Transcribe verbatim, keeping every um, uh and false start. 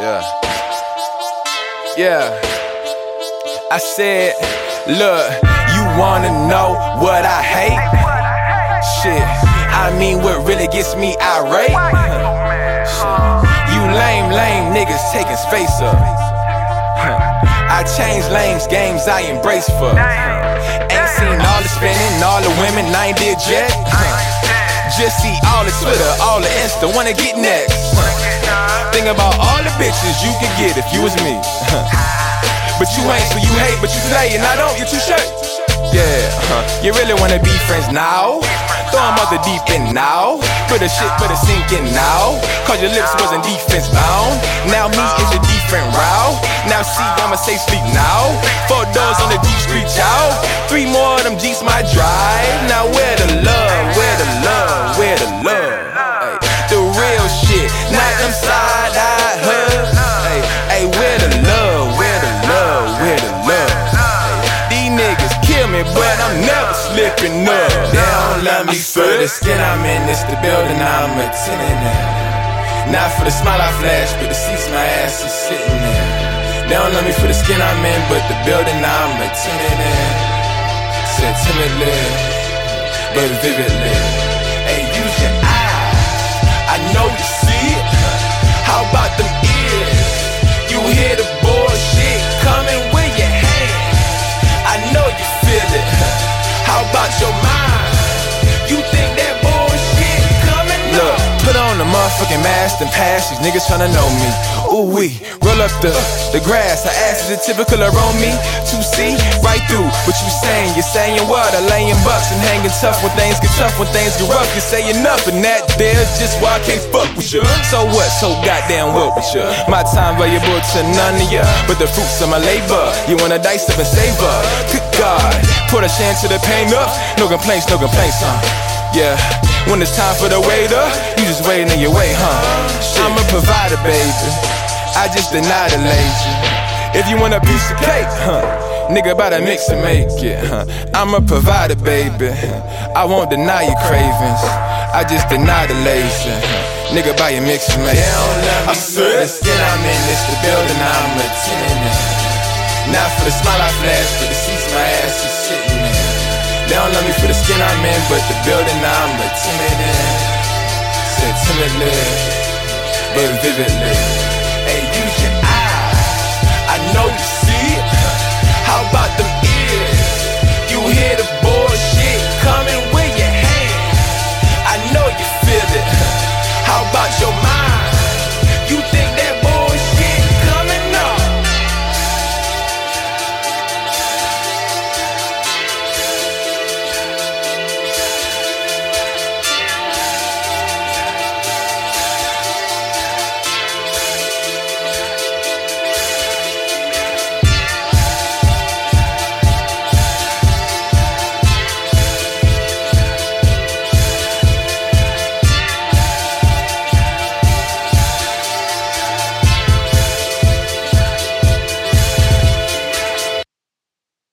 Yeah. Yeah. I said, look, you wanna know what I hate? Shit, I mean what really gets me irate? Shit. You lame, lame niggas taking space up. I change lanes, games I embrace for. Ain't seen all the spinning, all the women, I ain't did yet. Just see all the Twitter, all the Insta, wanna get next. Think about all the bitches you could get if you was me. But you ain't, so you hate, but you play, and I don't, you're too short. Yeah, uh, you really wanna be friends now? Throw them other deep in now. Put a shit, put a sink in now. Cause your lips wasn't defense bound. Now me is a different route. Now see, I'ma say sleep now. Four doors on the G Street, child. Three more of them G's my drive. Now where the love, where the love, where the love? Ay, the real shit, not them side-eye hugs. Ay, ay, where the love, where the love, where the love? Ay, these niggas kill me, but I'm never slipping up. They don't love me for the skin I'm in, it's the building I'm a tenant in. Not for the smile I flash, but the seats my ass is sitting in. They don't love me for the skin I'm in, but the building I'm a tenant in. Said timidly, but vividly. Hey, use your eyes, I know you see it. How about them ears? You hear the bullshit coming with your hands. I know you feel it. How about your mind? You think that bullshit coming? Look, put on the motherfucking mask and pass. These niggas tryna know me. Ooh wee, roll up the the grass. Her ass is a typical around me. To see right through what you saying. You're saying what? I laying bucks and hanging tough when things get tough. When things get rough, you say enough, and that there's just why I can't fuck with you. So what? So goddamn what with you? My time valuable to none of ya, but the fruits of my labor. You wanna dice up and savor? Good God, put a shame to the pain up. No complaints, no complaints, huh? Yeah. When it's time for the waiter, you just waiting in your way, huh? I'm a provider, baby. I just deny the lazy. If you want a piece of cake, huh? Nigga, about to mix and make it, huh? I'm a provider, baby. I won't deny your cravings. I just deny the lazy. Nigga, buy your mix and make it. They don't love me for the skin I'm in, it's the building I'm a tenant in. Not for the smile I flash, but the seats my ass is sitting in. They don't love me for the skin I'm in, but the building I'm a tenant in. Said timidly, but vividly. Hey, use your eyes, I know you see it. How about them